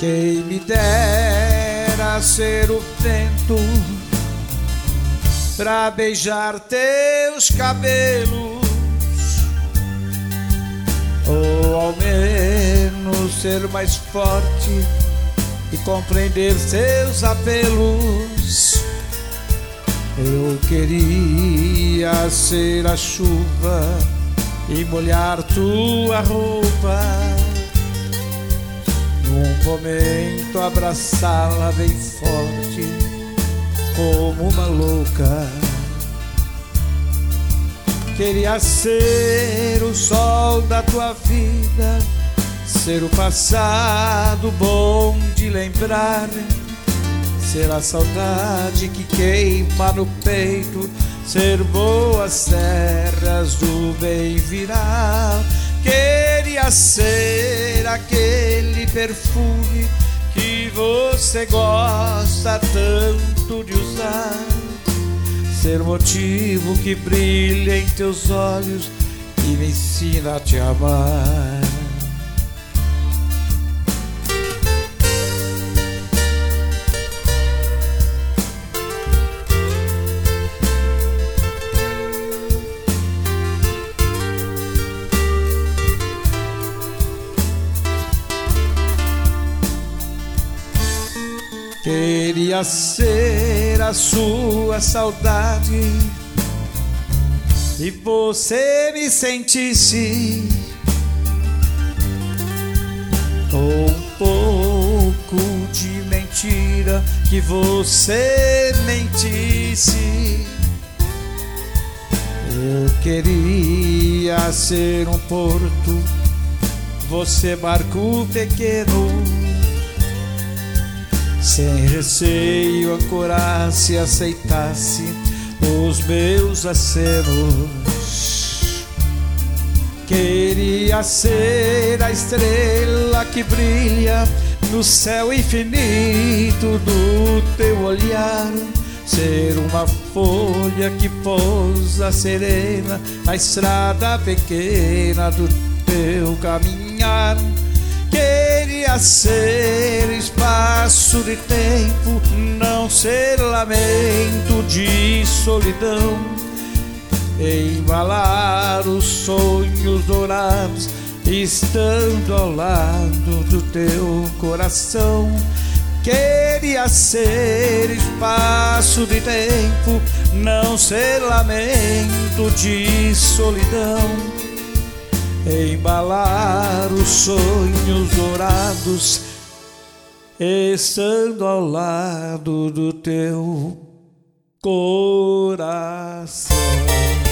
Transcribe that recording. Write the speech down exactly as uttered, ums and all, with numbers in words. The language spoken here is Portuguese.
Quem me dera ser o vento pra beijar teus cabelos, ou ao menos ser mais forte e compreender seus apelos. Eu queria ser a chuva e molhar tua roupa, num momento abraçá-la bem forte como uma louca. Queria ser o sol da tua vida, ser o passado bom de lembrar, ser a saudade que queima no peito, ser boas terras do bem virar. Queria ser aquele perfume que você gosta tanto de usar, ser o motivo que brilha em teus olhos e me ensina a te amar. Queria ser a sua saudade e você me sentisse, ou um pouco de mentira que você mentisse. Eu queria ser um porto, você barco pequeno, sem receio ancorasse e aceitasse os meus acenos. Queria ser a estrela que brilha no céu infinito do teu olhar, ser uma folha que pousa serena na estrada pequena do teu caminhar. Queria ser espaço de tempo, não ser lamento de solidão, embalar os sonhos dourados, estando ao lado do teu coração. Queria ser espaço de tempo, não ser lamento de solidão, embalar os sonhos dourados, estando ao lado do teu coração.